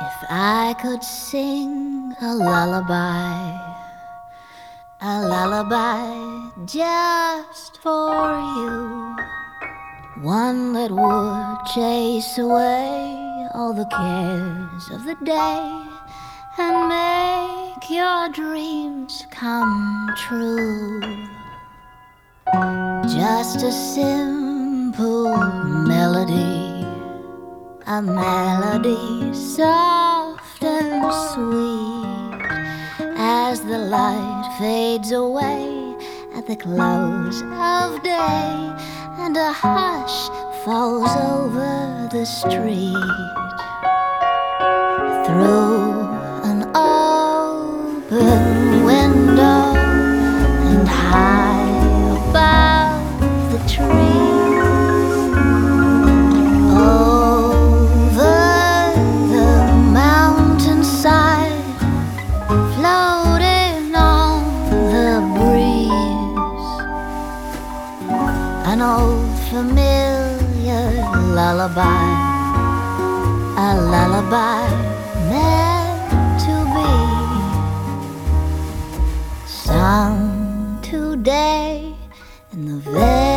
If I could sing a lullaby just for you, one that would chase away all the cares of the day and make your dreams come true. Just a simple melody, a melody soft and sweet, as the light fades away at the close of day and a hush falls over the street. Through an open window and high above the trees, over the mountainside, floating on the breeze, an old familiar lullaby, a lullaby meant to be sung today in the very